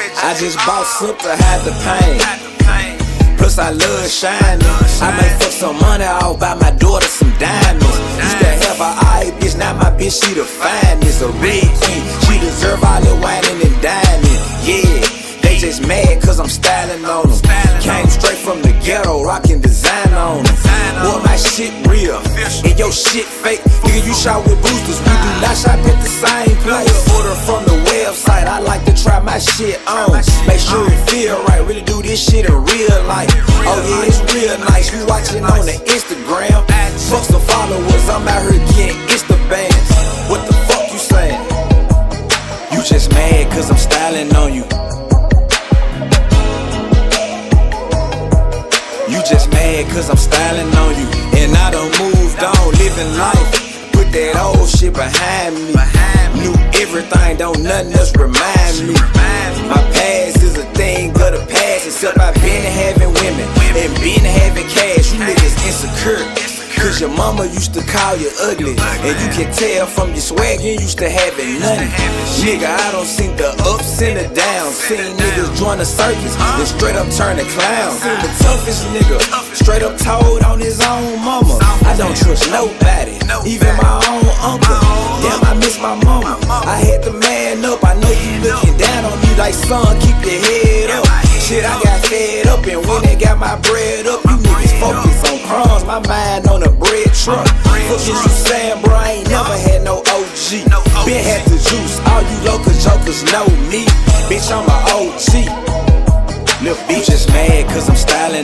I just bought some to hide the pain. Plus I love shining. I may fuck some money off, buy my daughter some diamonds. Used to have a eye bitch, now my bitch she the finest. A red queen, she deserve all the whining and dining. Yeah, they just mad cause I'm styling on them. Came straight from the ghetto, rocking design on them. Boy, my shit real, and your shit fake. Nigga, you shot with boosters, we do not shop at the same place. Order from the website, I like to try my shit on. Make sure it feel right, really do this shit in real life. Oh yeah, it's real nice, you watching on the Instagram. Fuck some followers, I'm out here getting Insta bands. What the fuck you saying? You just mad cause I'm styling on you. You just mad cause I'm styling on you. And I done moved on, living life. Put that old shit behind me. Knew everything, don't nothing else remind me. My past is a thing of the past. Except I've been having women and been having cash. You niggas insecure cause your mama used to call you ugly. And you can tell from your swag you used to having nothing. Nigga, I don't seen the ups and the downs. Seen niggas join the circus and straight up turn the clown. Seen the toughest nigga straight up told on his own mama. I don't trust nobody, even my own uncle. Damn, I miss my mama. I had to man up. I know you looking down on me like, son, keep your head up. Shit, I got fed up, and when they got my bread up, you niggas focus on crumbs, my mind on a bread truck. Fuck is you saying, bro? I ain't never had no OG. Been had the juice, all you local jokers know me. Bitch, I'm a OG. Look, bitch, just mad cause I'm styling